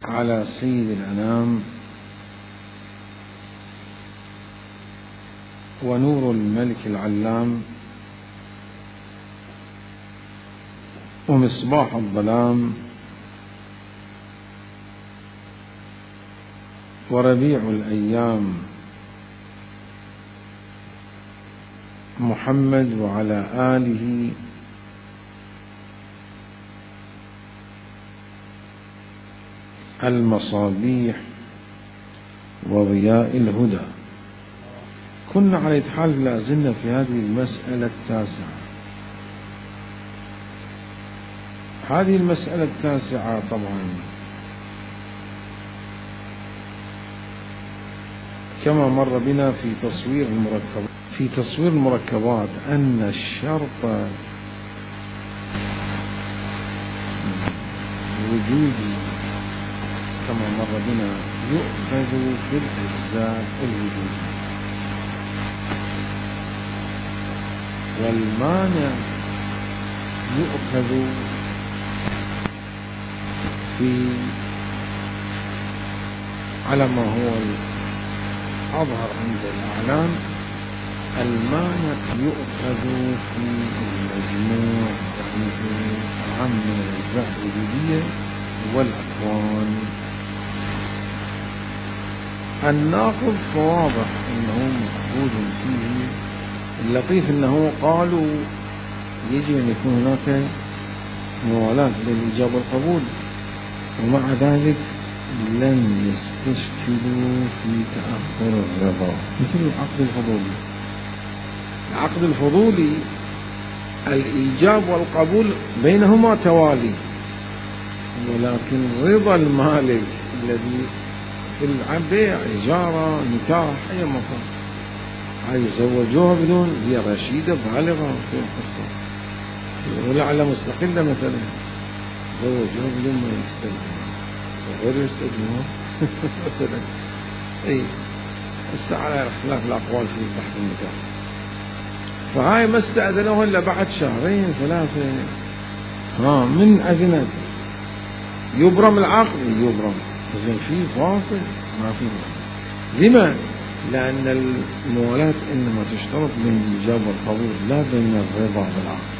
على سيد الأنام ونور الملك العلام ومصباح الظلام وربيع الأيام محمد وعلى آله المصابيح وضياء الهدى. كنا على حال لا زلنا في هذه المسألة التاسعة. هذه المسألة التاسعة طبعا كما مر بنا في تصوير المركبات أن الشرط وجودي كما مر بنا يؤخذ في الأجزاء الوجودية، والمانع يؤخذ على ما هو الأظهر عند الأعلام، المانع يؤخذ في المجموع عام من الأجزاء الوجودية والأكوان. الناقض فواضح أنه مفقود فيه. اللطيف أنه قالوا يجب أن يكون هناك موالاة للإجابة والقبول، ومع ذلك لم يستشكلوا في تأخر الرضا مثل العقد الفضولي. العقد الفضولي الإيجاب والقبول بينهما توالي، ولكن رضا المالك الذي في البيع إجارة نكاح أي مكان يزوجوها بدون هي رشيدة بالغة في القصة ولعل مستقلة مثلا زوجوها بدون ما يستلزمها وغير يستلزمها مثلا أي على اختلاف الأقوال في تحت النكاح. فهاي ما استأذنوها إلا بعد شهرين ثلاثة. من أذنت يبرم العقد يبرم، إذن في فاصل ما في فاصل. لما؟ لأن الموالاة إنما تشترط بين الإجابة والقبول لا بين الرضا بالعقد.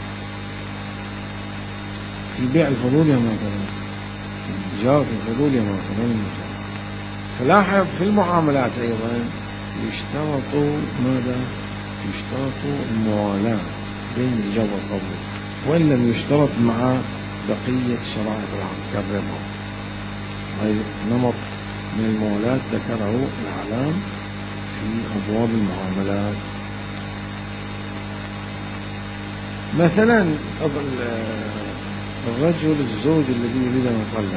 في بيع الفضول يا مثلا، في الإجابة الفضول يا مثلا. فلاحظ في المعاملات أيضا يشترط ماذا؟ يشترط الموالاة بين الإجابة والقبول، وإن لم يشترط مع بقية شرائط العقد كالرضا. هذا نمط من الموالاة ذكره الأعلام في أبواب المعاملات. مثلا الرجل الزوج الذي يريد أن يطلق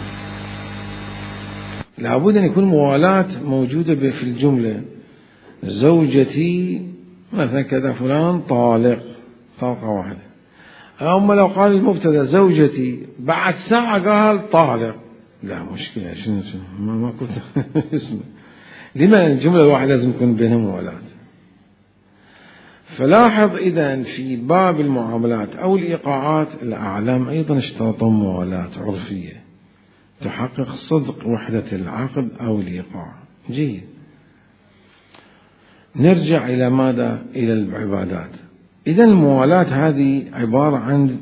لابد أن يكون موالاة موجودة في الجملة. زوجتي مثلا كذا فلان طالق طلقة واحدة. أما لو قال المبتدأ زوجتي بعد ساعة قال طالق، لا مشكلة شنو ما كنت اسمه. لما الجملة الواحدة لازم يكون بينهم موالاة. فلاحظ إذا في باب المعاملات أو الإيقاعات الأعلام أيضا اشترطوا موالاة عرفية تحقق صدق وحدة العقد أو الإيقاع. جيد، نرجع إلى ماذا؟ إلى العبادات. إذا الموالاة هذه عبارة عن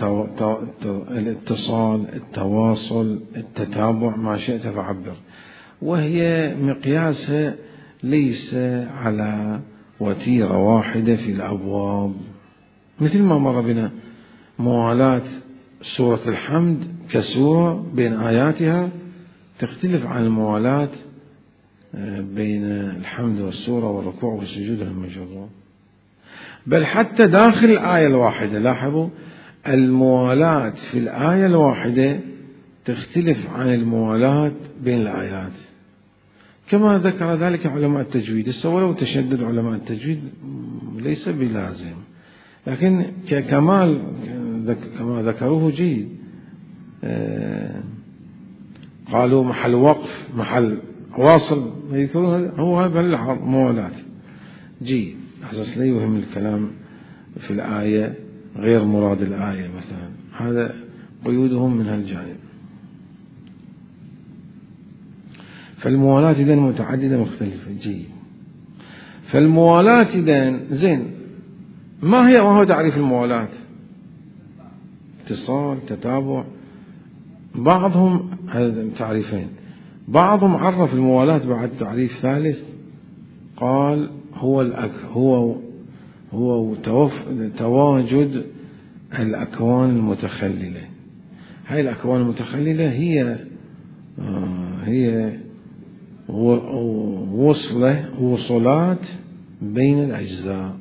الاتصال، التواصل، التتابع، ما شئت فعبر، وهي مقياسها ليس على وتيرة واحدة في الأبواب. مثل ما مر بنا موالاة سورة الحمد كسورة بين آياتها تختلف عن الموالاة بين الحمد والسورة والركوع والسجود المجرور، بل حتى داخل الآية الواحدة. لاحظوا الموالاة في الآية الواحدة تختلف عن الموالاة بين الآيات، كما ذكر ذلك علماء التجويد. ولو تشدد علماء التجويد ليس بلازم، لكن ككمال كما ذكروه جيد. قالوا محل وقف محل واصل يذكرون هو هذا الموالاة. جيد، أحساس لا يهم الكلام في الآية غير مراد الآية مثلا، هذا قيودهم من هالجانب. فالموالاة إذن متعددة مختلفة. جيد. فالموالاة إذن زين، ما هو تعريف الموالاة؟ اتصال، تتابع. بعضهم هذا تعريفين، بعضهم عرف الموالاة بعد تعريف ثالث، قال هو تواجد الأكوان المتخللة. هاي الأكوان المتخللة هي وصلات بين الأجزاء.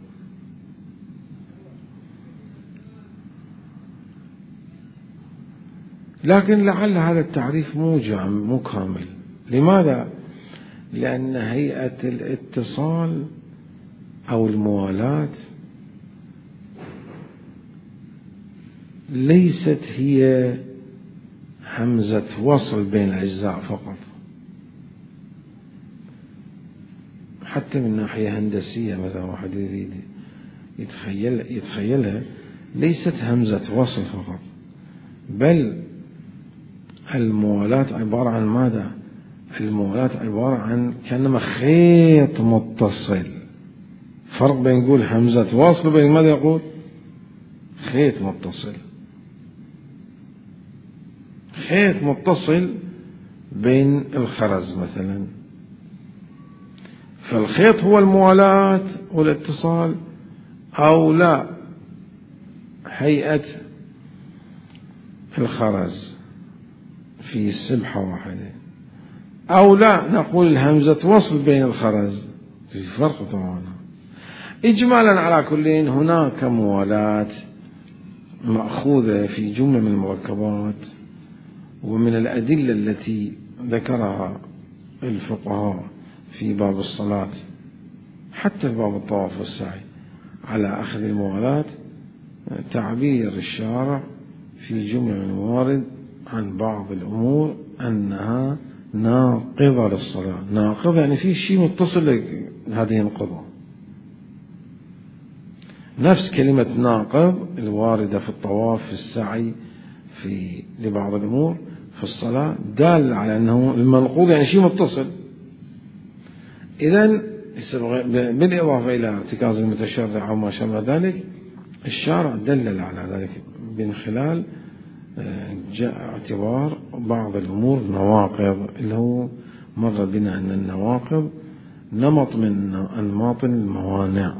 لكن لعل هذا التعريف مو كامل. لماذا؟ لأن هيئة الاتصال أو الموالاة ليست هي همزة وصل بين الأجزاء فقط، حتى من ناحية هندسية مثلا واحد يريد يتخيلها، ليست همزة وصل فقط، بل الموالاة عبارة عن ماذا؟ الموالاة عبارة عن كأنما خيط متصل. فرق بين نقول همزة وصل وبين ماذا يقول خيط متصل. خيط متصل بين الخرز مثلا، فالخيط هو الموالاة والاتصال، أو لا هيئة الخرز في سبحة واحدة، أو لا نقول الهمزة وصل بين الخرز، في فرق طبعا. إجمالا على كلين هناك موالاة مأخوذة في جملة من المركبات ومن الأدلة التي ذكرها الفقهاء في باب الصلاة، حتى في باب الطواف والسعي، على أخذ الموالاة تعبير الشارع في جملة من الموارد عن بعض الأمور أنها ناقضة للصلاة. ناقضة يعني في شيء متصل لهذه القضاء. نفس كلمة ناقض الواردة في الطواف، في السعي، في لبعض الأمور في الصلاة، دال على أنه المنقوض يعني شيء متصل. إذن بالإضافة إلى ارتكاز المتشرع وما شابه ذلك، الشارع دلل على ذلك من خلال جاء اعتبار بعض الأمور نواقض، اللي هو مر بنا أن النواقض نمط من أنماط الموانع،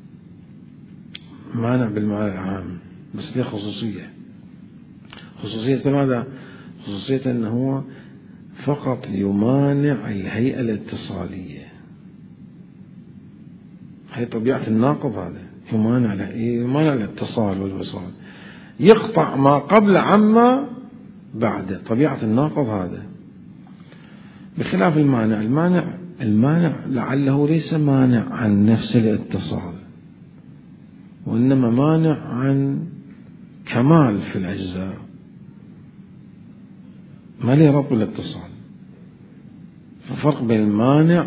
مانع بالمعنى العام، بس له خصوصية ماذا؟ خصوصية أنه فقط يمانع الهيئة الاتصالية. هي طبيعة الناقض، هذا يمانع الاتصال والوصال، يقطع ما قبل عما بعد. طبيعة الناقض هذا، بخلاف المانع لعله ليس مانع عن نفس الاتصال، وإنما مانع عن كمال في الأجزاء، ما له ربط الاتصال. ففرق بين المانع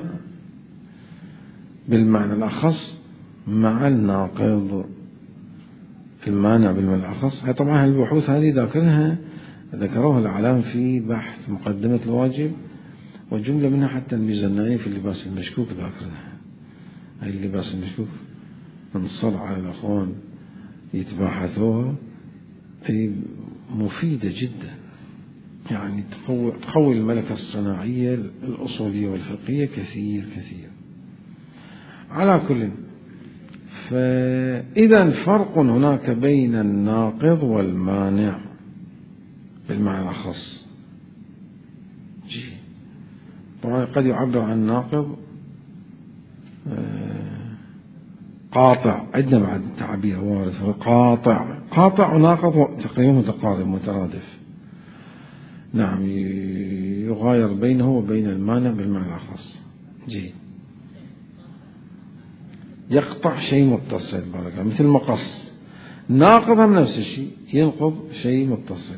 بالمعنى الأخص مع الناقض. المانع بالمعنى الأخص، طبعا البحوث هذه ذكروها العلام في بحث مقدمة الواجب، وجملة منها حتى الميزانية في اللباس المشكوك ذاكرها. هاي اللباس المشكوك نصر على الأخوان يتباحثوها، هي مفيدة جدا، يعني تقوي الملكة الصناعية الأصولية والفقهية كثير. على كل، فإذا فرق هناك بين الناقض والمانع بالمعنى الخاص. طبعا قد يعبر عن ناقض قاطع، عندنا بعد تعبير وارد قاطع وناقض تقريبا متقارب مترادف. نعم، يغاير بينه وبين المانع بالمعنى الخاص. جيد. يقطع شيء متصل بركة، مثل مقص. ناقض من نفس الشيء، ينقض شيء متصل.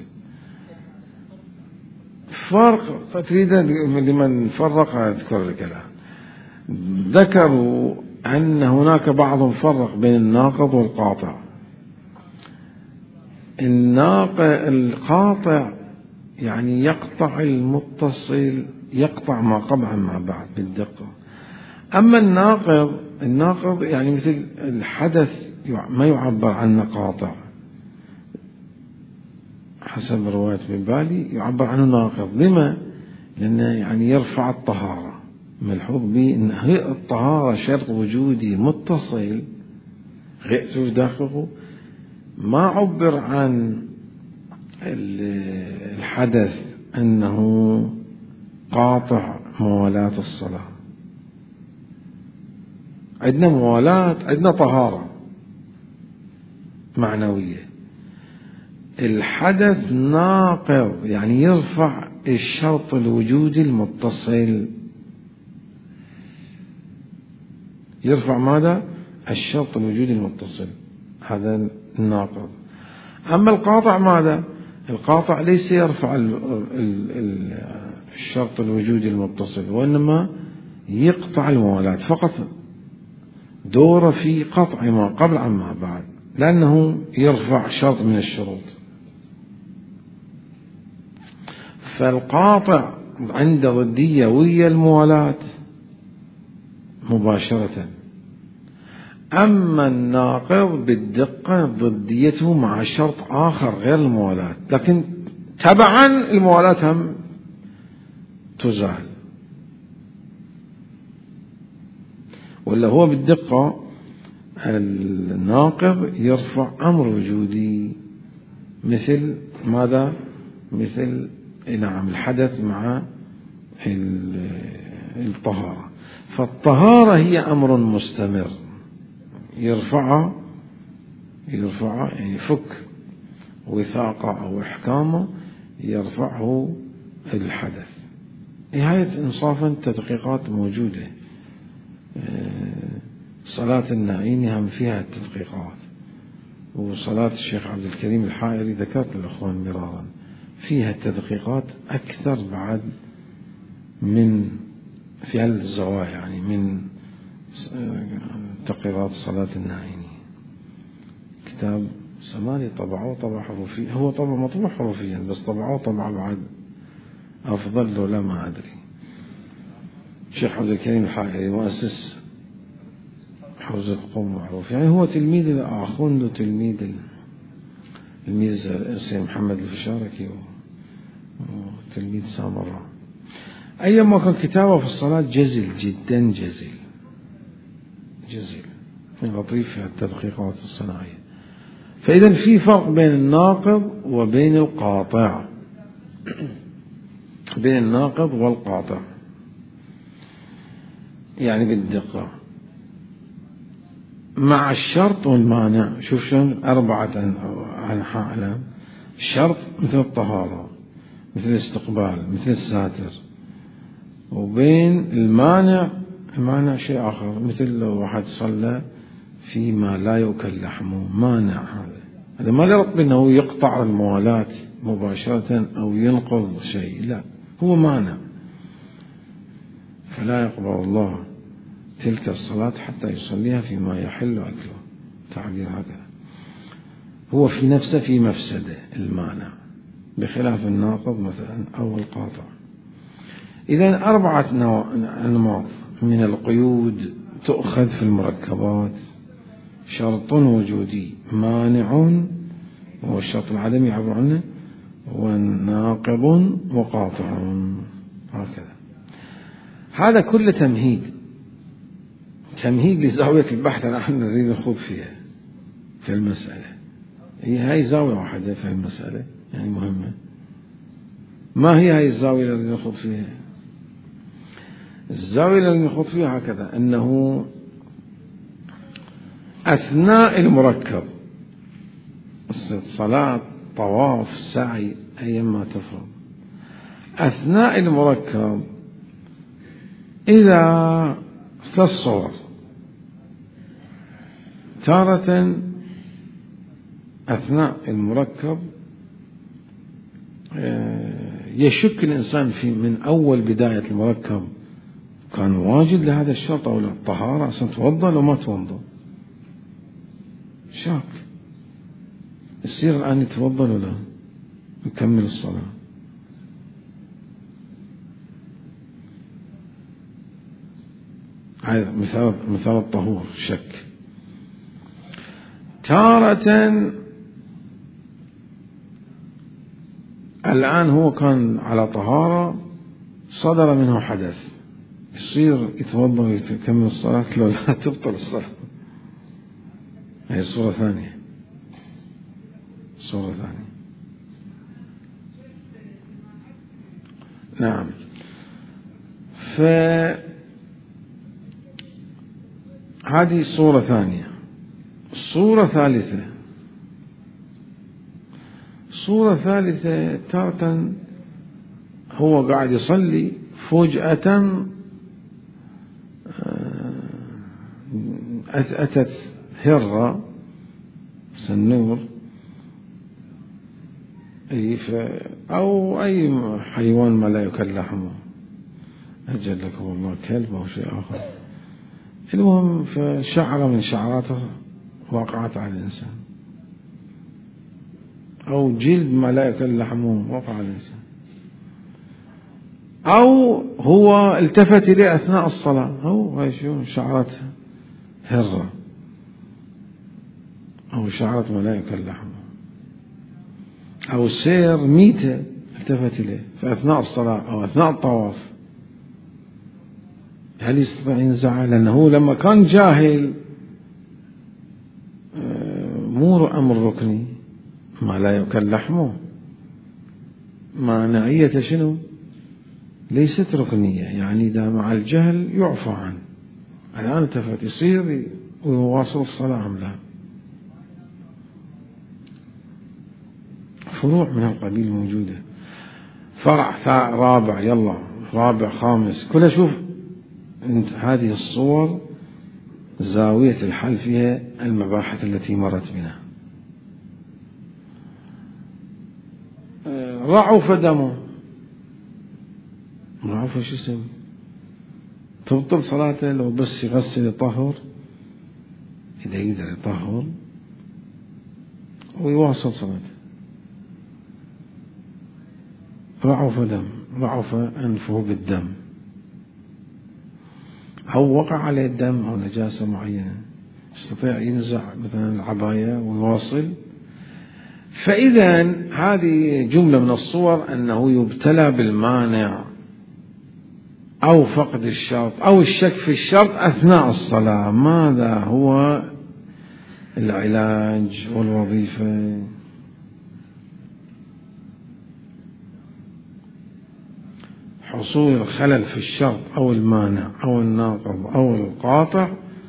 فرق تريد لمن فرق أذكر الكلام، ذكروا أن هناك بعضهم فرق بين الناقض والقاطع. القاطع يعني يقطع المتصل يقطع ما قبل عن ما بعد بالدقة. أما الناقض يعني مثل الحدث ما يعبر عنه قاطع، حسب رواية ابن بالي يعبر عنه ناقض. لما؟ لأنه يعني يرفع الطهارة. ملحوظ به أن الطهارة شرط وجودي متصل غير داخله، ما عبر عن الحدث أنه قاطع موالاة الصلاة. عندنا موالاة، عندنا طهارة معنوية. الحدث ناقض يعني يرفع الشرط الوجودي المتصل. يرفع ماذا؟ الشرط الوجودي المتصل، هذا الناقض. أما القاطع ماذا؟ القاطع ليس يرفع الشرط الوجودي المتصل، وإنما يقطع الموالاة فقط، دوره في قطع ما قبل عن ما بعد، لأنه يرفع شرط من الشروط. فالقاطع عنده ضدية ويا الموالاة مباشرة. أما الناقض بالدقة ضديته مع شرط آخر غير الموالاة، لكن تبعا الموالاة هم تزال. ولا هو بالدقة الناقض يرفع أمر وجودي، مثل ماذا؟ مثل نعم الحدث مع الطهارة. فالطهارة هي أمر مستمر يرفعه يعني فك وثاقة أو إحكامه يرفعه الحدث. نهاية إنصافا تدقيقات موجودة. صلاة النعيم هم فيها التدقيقات، وصلاة الشيخ عبد الكريم الحائري ذكرت للأخوان مرارا فيها التدقيقات أكثر بعد من في هالزوايا، يعني من تقريرات صلاة النعيم. كتاب سمالي طبعوه طبع حروفيا، هو طبع مطبوع حروفيا بس طبعوه طبع بعد أفضل له لا ما أدري. الشيخ عبد الكريم الحائري مؤسس حوزة قوم معروف، يعني هو تلميذ الآخوند وتلميذ السيد محمد الفشاركي وتلميذ سامراء. أيما كان كتابه في الصلاة جزل جدا، جزل لطيف في التدقيقات الصناعية. فإذا في فرق بين الناقض وبين القاطع، بين الناقض والقاطع يعني بالدقة مع الشرط والمانع. شوف شلون 4 أنحاء. الشرط مثل الطهارة، مثل الاستقبال، مثل الساتر. وبين المانع شيء آخر، مثل لو واحد صلى فيما لا يؤكل لحمه، مانع. هذا ما يربط بأنه يقطع الموالاة مباشرة أو ينقض شيء، لا، هو مانع. فلا يقبل الله تلك الصلاة حتى يصليها فيما يحل أكله، تعبير هذا. هو في نفسه في مفسدة المانع، بخلاف الناقض مثلا أو القاطع. إذن 4 أنماط من القيود تؤخذ في المركبات: شرط وجودي، مانع وهو الشرط العدمي يعبر عنه، وناقض وقاطع، هكذا. هذا كله تمهيد لزاوية البحث نحن نريد نخوض فيها في المسألة. هي زاوية واحدة في المسألة يعني مهمة. ما هي هاي الزاوية التي نخوض فيها؟ الزاوية التي نخوض فيها هكذا، أنه أثناء المركب، صلاة، طواف، سعي، أيما تفرض، أثناء المركب إذا في الصور تارة أثناء المركب يشك الإنسان في من أول بداية المركب كان واجد لهذا الشرط أو لا، الطهارة أصلا توضأ لو ما توضأ، شاك، يصير الآن يتوضأ ولا يكمل الصلاة. مثال الطهور شك. تارة الآن هو كان على طهارة، صدر منه حدث، يصير يتوضأ ويكمل الصلاة، لو لا تبطل الصلاة. هي صورة ثانية. نعم. فهذه صورة ثانية. صورة ثالثة تارة هو قاعد يصلي، فجأة أتت هرة سنور أو أي حيوان ما لا يؤكل لحمه، أجل لكم الله كلب أو شيء آخر، المهم فشعرة من شعراته وقعت على الإنسان، أو جلد ما لا يؤكل لحمه وقع على الإنسان، أو هو التفت إليه أثناء الصلاة، أو هاي شو شعرت هرة أو شعرت ما لا يؤكل لحمه، أو سير ميتة التفت إليه في أثناء الصلاة أو أثناء الطواف، هل يستطيع ينزعه؟ لأنه لما كان جاهل مو أمر ركني، ما لا يؤكل لحمه معنعية شنو؟ ليست ركنية، يعني إذا مع الجهل يعفى عنه. الآن التفت يصير ويواصل الصلاة أم لا؟ فروع من القبيل موجودة. فرع رابع، يلا رابع خامس، كلها شوف انت هذه الصور زاوية الحل فيها المباحث التي مرت بنا. رعف دمه، رعف شو اسم؟ تبطل صلاته لو بس يغسل يطهر، إذا يقدر يطهر ويواصل صلاته. رعف دم، رعف أنفه بالدم، أو وقع عليه الدم أو نجاسة معينة، يستطيع ينزع مثلا العباية ويواصل. فإذا هذه جملة من الصور أنه يبتلى بالمانع أو فقد الشرط أو الشك في الشرط أثناء الصلاة. ماذا هو العلاج والوظيفة؟ حصول الخلل في الشرط أو المانع أو الناقض أو القاطع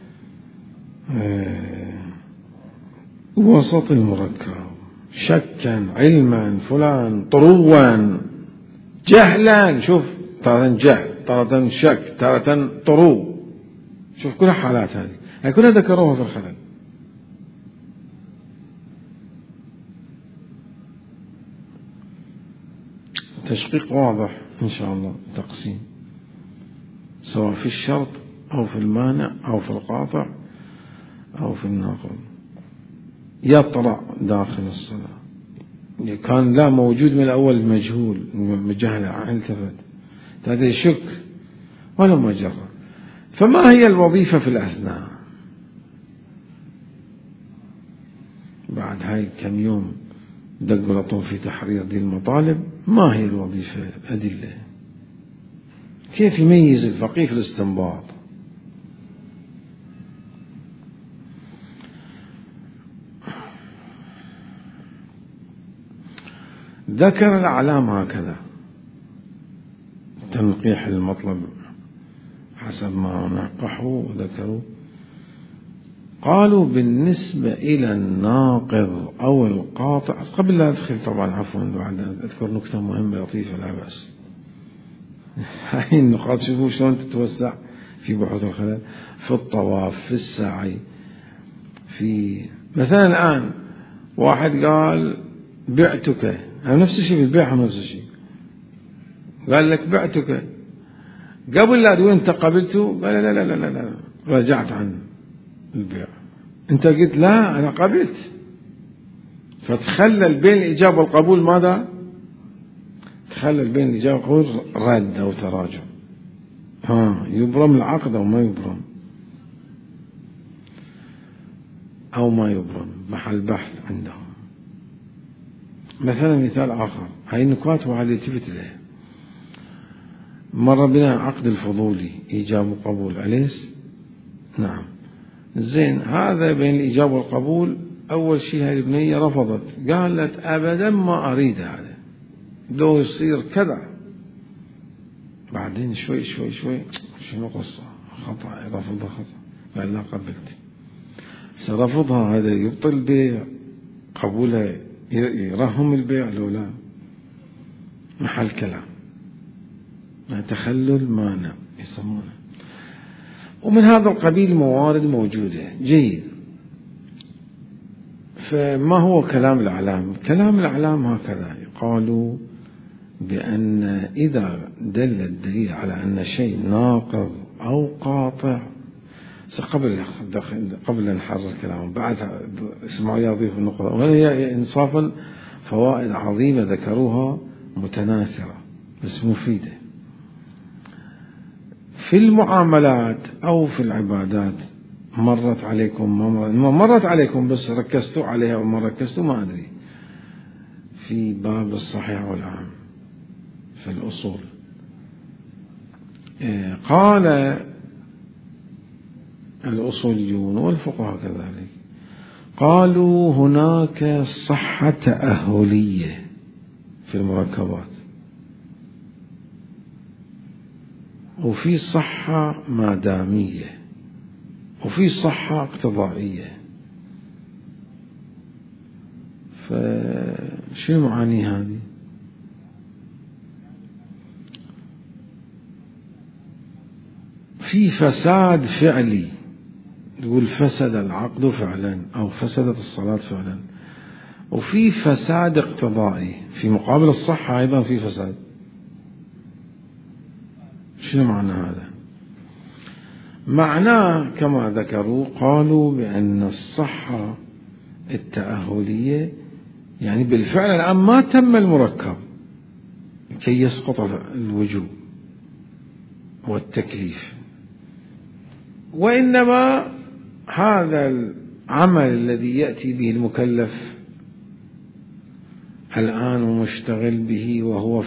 وسط المركب، شكا، علما، فلان، طروا، جهلا، شوف تارة جهل، تارة شك، تارة طرو، شوف كل حالات هذه كلها ذكروها في الخلل. تشقيق واضح إن شاء الله، تقسيم سواء في الشرط أو في المانع أو في القاطع أو في الناقض. يطرأ داخل الصلاة، كان لا موجود من الأول، مجهول مجهل، التفت، هذا يشك ولا مجرد. فما هي الوظيفة في الأثناء؟ بعد هاي كم يوم دقلطوا في تحرير دي المطالب، ما هي الوظيفة؟ أدلة. كيف يميز الفقيه في الاستنباط؟ ذكر الأعلام هكذا، تنقيح المطلب حسب ما نقحوا وذكروا. قالوا بالنسبة إلى الناقض أو القاطع، قبل لا أدخل طبعا عفوا بعد أذكر نكتة مهمة لطيفة لا بأس. هاي النقاط شوفوا شلون تتوسع في بحوث الخلل، في الطواف، في السعي، في مثلا الآن واحد قال بعتك، نفس الشيء بالبيع، نفس الشيء قال لك بعتك، قبل لا تقول انت قبلته، قال لا لا لا لا لا رجعت عن البيع، انت قلت لا انا قبلت، فتخلل بين الاجابه والقبول ماذا؟ تخلل بين الاجابه والقبول رد او تراجع، يبرم العقد أو ما يبرم، أو ما يبرم، محل بحث عندهم. مثلا مثال آخر، هاي النكات وهذه التفت إليها. مر بنا عقد الفضولي، إيجاب وقبول، أليس؟ نعم. زين، هذا بين الإيجاب والقبول. أول شيء هاي البنية رفضت، قالت أبدا ما أريد هذا، لو يصير كذا. بعدين شوي شوي شوي، شنو قصة؟ خطأ، رفضها خطأ، قال لا قبلت. سرفضها، هذا يبطل البيع، قبولها يرهم البيع لو لا، محل كلام، تخلل مانع يسمونه. ومن هذا القبيل موارد موجودة. جيد. فما هو كلام الأعلام؟ كلام الأعلام هكذا، قالوا بأن إذا دل الدليل على أن شيء ناقض أو قاطع، قبل أن نحرر كلامهم، بعد اسمعوا يضيف النقطة، وهي إنصافا فوائد عظيمة ذكروها متناثرة بس مفيدة في المعاملات أو في العبادات. مرت عليكم ما مرت عليكم، بس ركزتوا عليها وما ركزتوا ما أدري، في باب الصحيح والعام في الأصول. قال الأصوليون والفقهاء كذلك، قالوا هناك صحة تأهلية في المركبات، وفي صحة مادامية، وفي صحة اقتضائية. فشو معاني هذه؟ في فساد فعلي، تقول فسد العقد فعلا أو فسدت الصلاة فعلا، وفي فساد اقتضائي في مقابل الصحة أيضا في فساد. شنو معنى هذا؟ معناه كما ذكروا، قالوا بأن الصحة التأهلية يعني بالفعل الآن ما تم المركب كي يسقط الوجوب والتكليف، وإنما هذا العمل الذي يأتي به المكلف الآن ومشتغل به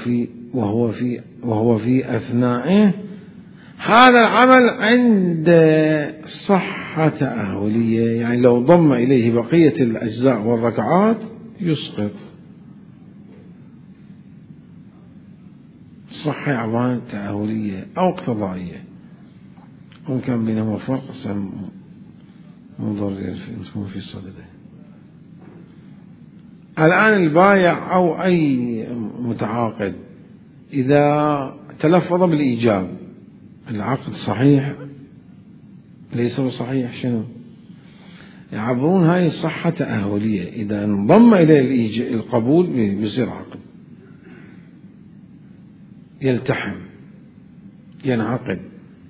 وهو في أثنائه، هذا العمل عند صحة تأهلية، يعني لو ضم إليه بقية الأجزاء والركعات يسقط. صحة عبارة تأهلية أو اقتضائية، وكان بينهما فرق مضر في صدده. الآن البايع أو أي متعاقد إذا تلفظ بالإيجاب، العقد صحيح ليس بصحيح، شنو يعبرون هاي الصحة تأهلية، إذا انضم إليه القبول بيصير عقد، يلتحم، ينعقد.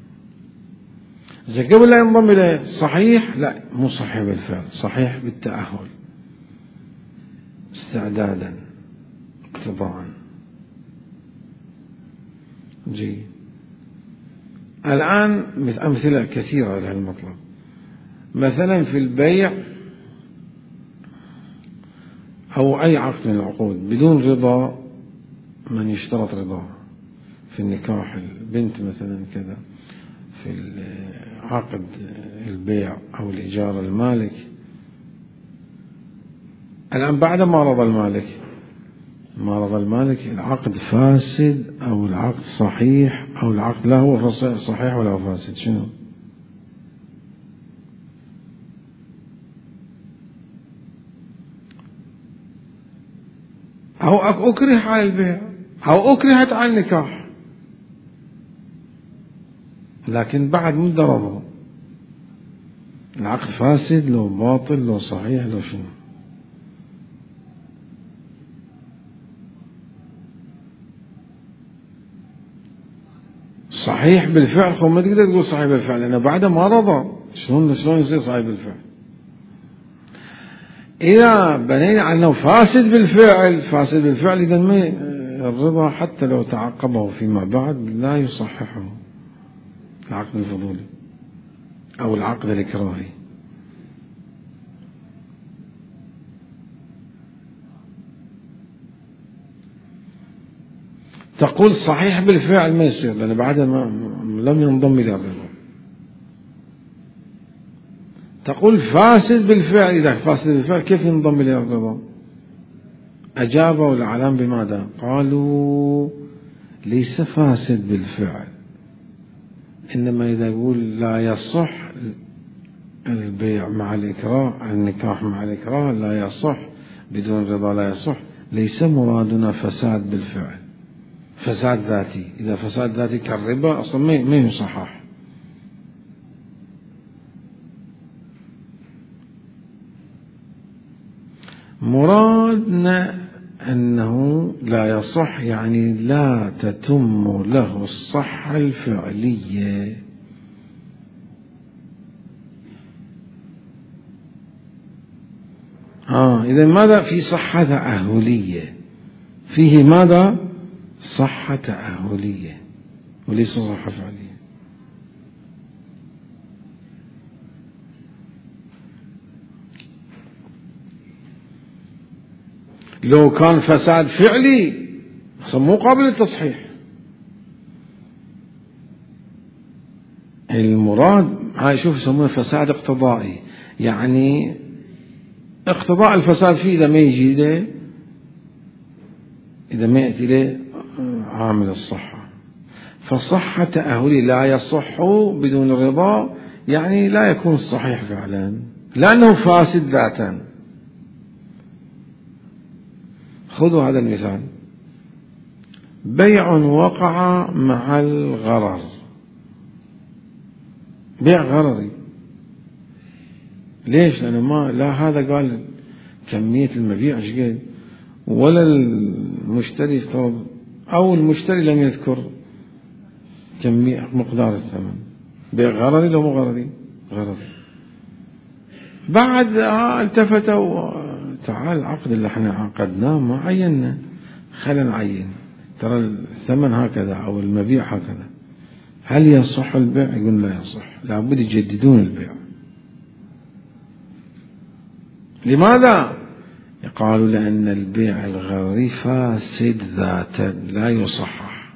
إذا قبل لا ينضم إليه صحيح، لا مو صحيح بالفعل، صحيح بالتأهل، استعدادا، اقتضاء. جيد. الآن أمثلة كثيرة لهذا المطلب. مثلا في البيع أو أي عقد من العقود بدون رضا من يشترط رضاه، في النكاح البنت مثلا كذا، في عقد البيع أو الإيجار المالك. الآن بعد ما رضى المالك العقد فاسد أو العقد صحيح أو العقد لا هو صحيح ولا فاسد، شنو؟ أو أكره على البيع أو أكرهت على النكاح، لكن بعد مدة رضوا، العقد فاسد لو باطل لو صحيح لو شنو؟ صحيح بالفعل. خو ما تقدر تقول صحيح بالفعل لأنه بعد ما رضى، شلون يصير صحيح بالفعل؟ إذا بنينا على أنه فاسد بالفعل إذا الرضا حتى لو تعقبه فيما بعد لا يصححه. العقد الفضولي أو العقد الإكراهي. تقول صحيح بالفعل ما يصير لأن بعد ما لم ينضم إلى الرضا. تقول فاسد بالفعل، إذا فاسد بالفعل كيف ينضم إلى الرضا؟ أجابوا العلام بماذا؟ قالوا ليس فاسد بالفعل، إنما إذا يقول لا يصح البيع مع الإكراه، النكاح مع الإكراه لا يصح، بدون رضا لا يصح، ليس مرادنا فساد بالفعل، فساد ذاتي. إذا فساد ذاتي كالربا أصلا ما يصحح. مرادنا أنه لا يصح يعني لا تتم له الصحة الفعلية. إذا ماذا في صحة تأهلية؟ فيه ماذا؟ صحة تأهلية وليس صحة فعلية. لو كان فساد فعلي مو قابل للتصحيح. المراد هاي شوف يسمونه فساد اقتضائي، يعني اقتضاء الفساد فيه إذا ما يجي له، إذا ما يأتي له عامل الصحة. فصحة تأهلي لا يصح بدون رضا يعني لا يكون صحيح فعلا لأنه فاسد ذاتا. خذوا هذا المثال: بيع وقع مع الغرر، بيع غرري. ليش؟ لأنه ما لا هذا قال كمية المبيع شقد ولا المشتري افترض، أو المشتري لم يذكر كمية مقدار الثمن. بيع غرري لو مو غرري؟ غرري. بعد التفتوا تعال العقد اللي احنا عقدناه ما عينا، خلينا نعين ترى الثمن هكذا أو المبيع هكذا، هل يصح البيع؟ يقول لا يصح، لابد يجددون البيع. لماذا؟ قالوا لأن البيع الغرري فاسد ذاتا لا يصحح.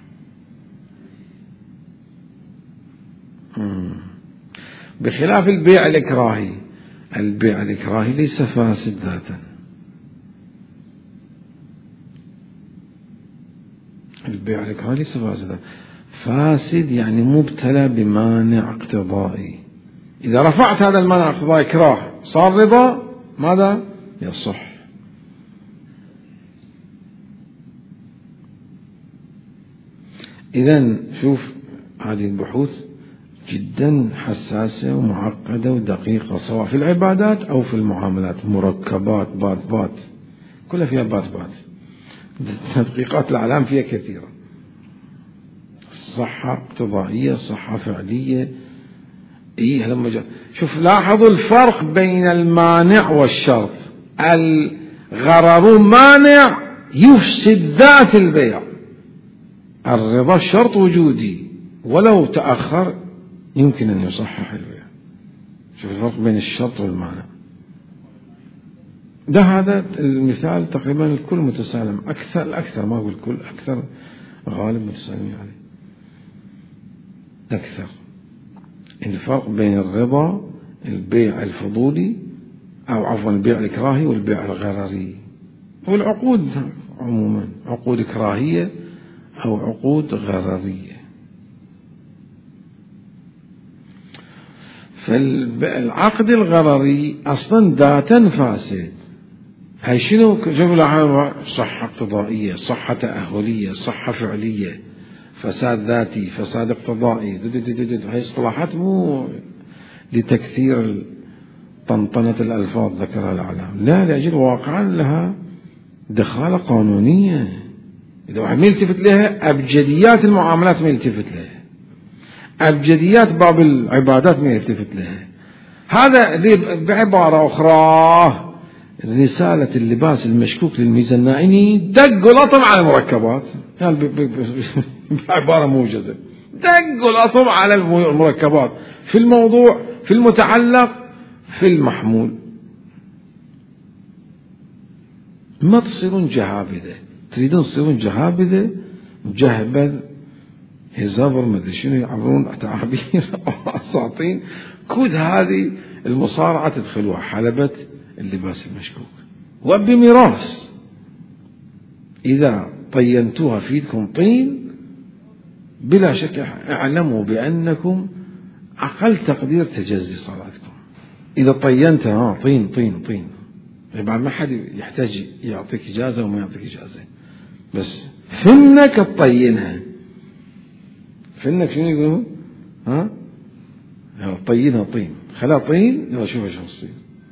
بخلاف البيع الإكراهي، البيع الإكراهي ليس فاسد ذاتا، البيع الإكراهي ليس فاسد ذاتا، فاسد يعني مبتلى بمانع اقتضائي. إذا رفعت هذا المانع اقتضائي إكراه صار رضا، ماذا؟ يصح. إذن شوف هذه البحوث جدا حساسة ومعقدة ودقيقة، سواء في العبادات أو في المعاملات، مركبات بات كلها فيها بات. تدقيقات الأعلام فيها كثيرة، صحة اقتضائية، صحة فعلية. لما شوف لاحظوا الفرق بين المانع والشرط. الغرر مانع يفسد ذات البيع، الرضا شرط وجودي ولو تأخر يمكن أن يصحح البيع. شوف الفرق بين الشرط والمانع. هذا المثال تقريبا الكل متسالم، الأكثر ما أقول الكل، أكثر غالب متسالمين عليه. أكثر الفرق بين الرضا البيع الفضولي أو عفوا البيع الإكراهي والبيع الغرري، والعقود عموما عقود إكراهية أو عقود غررية. فالعقد الغرري أصلا ذاتا فاسد. هاي شنو؟ شوفوا صحة اقتضائية، صحة تأهلية، صحة فعلية، فساد ذاتي، فساد اقتضائي. هاي اصطلاحات مو لتكثير طنطنة الألفاظ ذكرها الأعلام، لا، لأجل واقعا لها دخالة قانونية. إذا واحد ما يلتفت لها أبجديات المعاملات ما يلتفت لها، أبجديات باب العبادات ما يلتفت لها. هذا بعبارة أخرى رسالة اللباس المشكوك للميزانائني دق ولطم على المركبات، يعني بعبارة موجزة دق الأصبع على المركبات في الموضوع، في المتعلق، في المحمول. ما تصيرون جهابذة، تريدون تصيرون جهابذة جهبذ هزابر مدري شنو يعبرون تعابير أو أساطين كود. هذه المصارعة تدخلوها حلبة اللباس المشكوك. وبميراث إذا طينتوها في يدكم طين بلا شك اعلموا بأنكم أقل تقدير تجزي صلاتكم. إذا طينتها طين طين طين، بعد ما حد يحتاج يعطيك إجازة وما يعطيك إجازة، بس فنك تطينها. فنك شنو يقولون؟ طينها طين، خلا طين، يلا شوف ايش تصير.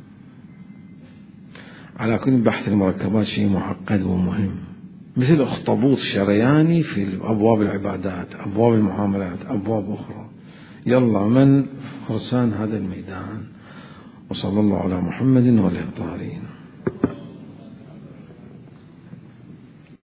على كل بحث المركبات شيء معقد ومهم، مثل اخطبوط شرياني في أبواب العبادات، أبواب المعاملات، أبواب أخرى. يلا من فرسان هذا الميدان. وصلى الله على محمد والأطهارين.